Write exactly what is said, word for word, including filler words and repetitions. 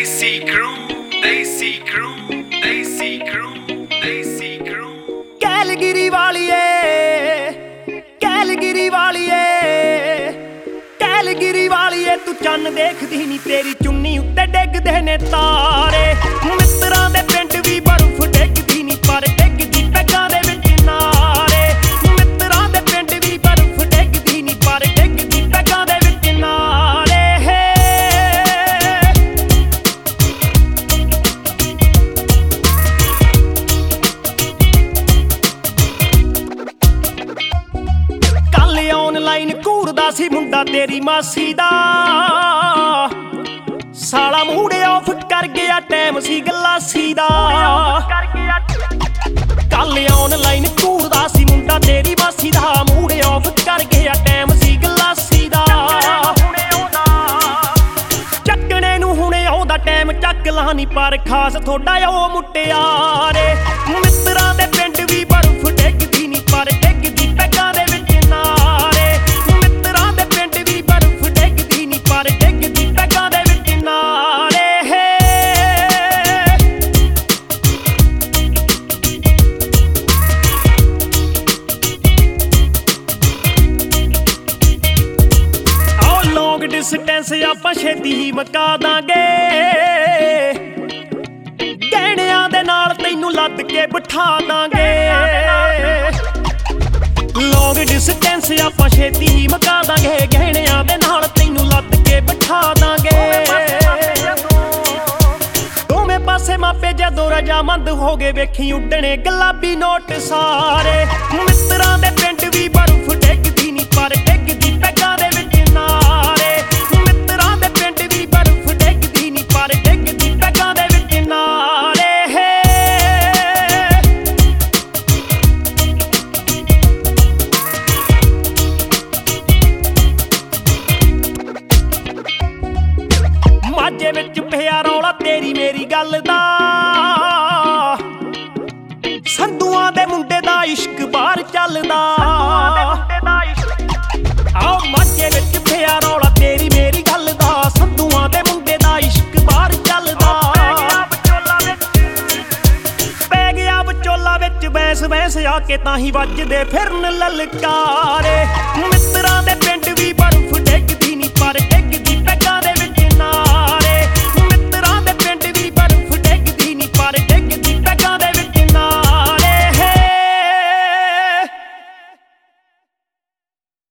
Desi crew, Desi crew, Desi crew, Desi crew। Calgary ਵਾਲੀਏ Calgary ਵਾਲੀਏ Calgary ਵਾਲੀਏ ਤੂੰ ਚੰਨ ਦੇਖਦੀ ਨੀ ਤੇਰੀ ਚੁੰਨੀ ਉੱਤੇ ਡਿੱਗਦੇ ਨੇ ਤਾਰੇ। ਮਿੱਤਰਾਂ ਦੇ ਪਿੰਡ ਵੀ ਬਰਫ਼ ਡਿੱਗਦੀ ਨੀ ਪਰ ਡਿੱਗਦੀ ਪੈਗਾਂ ਦੇ ਵਿੱਚ ਨਾਰੇ। ਮਿੱਤਰਾਂ ਦੇ ਪਿੰਡ ਵੀ ਬਰਫ਼ ਡਿੱਗਦੀ ਨੀ ਪਰ ਡਿੱਗਦੀ ਪੈਗਾਂ ਦੇ ਵਿੱਚ ਨਾਰੇ। ਕੱਲ ਆਨਲਾਈਨ ਘੂਰਦਾ ਸੀ ਮੁੰਡਾ ਤੇਰੀ ਮਾਸੀ ਦਾ, ਸਾਲਾ ਮੂਡ ਆਫ ਕਰ ਗਿਆ ਟਾਈਮ ਸੀ ਗਲਾਸੀ ਦਾ। ਕੱਲ ਆਨਲਾਈਨ ਘੂਰਦਾ ਸੀ ਮੁੰਡਾ ਤੇਰੀ ਮਾਸੀ ਦਾ, ਮੂਡ ਆਫ ਕਰ ਗਿਆ ਟਾਈਮ ਸੀ ਗਲਾਸੀ ਦਾ। ਚੱਕਣੇ ਨੂੰ ਹੁਣੇ ਆਉਂਦਾ ਟਾਈਮ ਚੱਕ ਲਾ ਨੀ ਪਰ ਖਾਸ ਥੋੜਾ ਉਹ ਮੁਟਿਆਰੇ। ਮਿੱਤਰਾਂ ਦੇ ਪਿੰਡ ਵੀ ਬਰਫ਼ ਡਿੱਗਦੀ ਨੀ ਪਰ ਡਿੱਗਦੀ ਪੈਗਾਂ ਦੇ ਵਿੱਚ ਨਾਰੇ। ਮਿੱਤਰਾਂ ਦੇ ਪਿੰਡ ਵੀ ਬਰਫ਼ ਡਿੱਗਦੀ ਨੀ ਪਰ ਡਿੱਗਦੀ ਪੈਗਾਂ ਦੇ ਵਿੱਚ ਨਾਰੇ। ਆਓ ਲੌਂਗ ਡਿਸਟੈਂਸ ਆਪਾਂ ਛੇਤੀ ਹੀ ਮੁਕਾ ਦਾਂਗੇ, ਗਹਿਣਿਆਂ ਦੇ ਨਾਲ ਤੈਨੂੰ ਲੱਦ ਕੇ ਬਿਠਾ ਦਾਂਗੇ। ਲੌਂਗ ਡਿਸਟੈਂਸ ਆਪਾਂ ਛੇਤੀ ਹੀ ਮੁਕਾ ਦਾਂਗੇ, ਗਹਿਣਿਆਂ ਦੇ ਨਾਲ ਤੈਨੂੰ ਲੱਦ ਕੇ ਬਿਠਾ ਦਾਂਗੇ। ਦੋਵੇਂ ਪਾਸੇ ਮਾਪੇ ਜਦੋਂ ਰਜਾਮੰਦ ਹੋ ਗਏ ਵੇਖੀ ਉੱਡਣੇ ਗੁਲਾਬੀ ਨੋਟ ਸਾਰੇ। ਮਿੱਤਰਾਂ ਦੇ ਪਿੰਡ ਵੀ ਬਰਫ਼ ਡਿੱਗਦੀ ਨੀ ਪਰ ਡਿੱਗਦੀ ਪੈਗਾਂ ਦੇ ਵਿੱਚ ਨਾਰੇ। ਮਿੱਤਰਾਂ ਦੇ ਪਿੰਡ ਵੀ ਬਰਫ਼ ਡਿੱਗਦੀ ਨੀ ਪਰ ਡਿੱਗਦੀ ਪੈਗਾਂ ਦੇ ਵਿੱਚ ਨਾਰੇ। ਮਾਝੇ ਵਿੱਚ ਪਿਆ ਰੌਲਾ ਤੇਰੀ ਮੇਰੀ ਗੱਲ ਦਾ, ਸੰਧੂਆਂ ਦੇ ਮੁੰਡੇ ਦਾ ਇਸ਼ਕ ਬਾਹਰ ਚੱਲਦਾ। ਆਓ ਮਾਝੇ ਵਿੱਚ ਪਿਆ ਰੌਲਾ ਤੇਰੀ ਮੇਰੀ ਗੱਲ ਦਾ, ਸੰਧੂਆਂ ਦੇ ਮੁੰਡੇ ਦਾ ਇਸ਼ਕ ਬਾਹਰ ਚੱਲਦਾ। ਪੈ ਗਿਆ ਵਿਚੋਲਾ ਵਿੱਚ ਬੈਂਸ ਬੈਂਸ ਆ ਕੇ ਤਾਂ ਹੀ ਵੱਜਦੇ ਫਿਰਨ ਲਲਕਾਰੇ।